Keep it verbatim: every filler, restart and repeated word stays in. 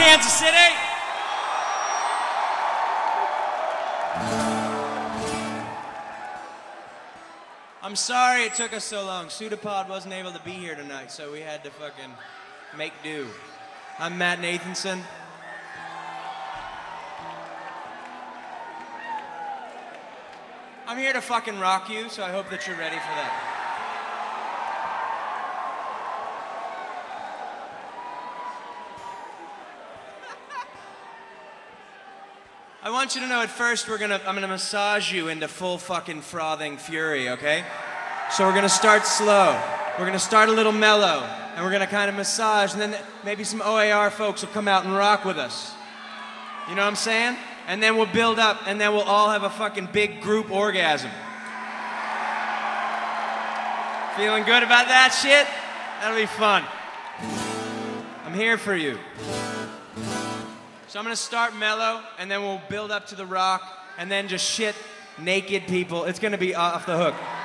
Kansas City. I'm sorry it took us so long. Pseudopod wasn't able to be here tonight, so we had to fucking make do. I'm Matt Nathanson. I'm here to fucking rock you, so I hope that you're ready for that. I want you to know at first we're gonna, I'm gonna massage you into full fucking frothing fury, okay? So we're gonna start slow. We're gonna start a little mellow, and we're gonna kind of massage, and then maybe some O A R folks will come out and rock with us. You know what I'm saying? And then we'll build up, and then we'll all have a fucking big group orgasm. Feeling good about that shit? That'll be fun. I'm here for you. So I'm gonna start mellow, and then we'll build up to the rock, and then just shit naked people. It's gonna be off the hook.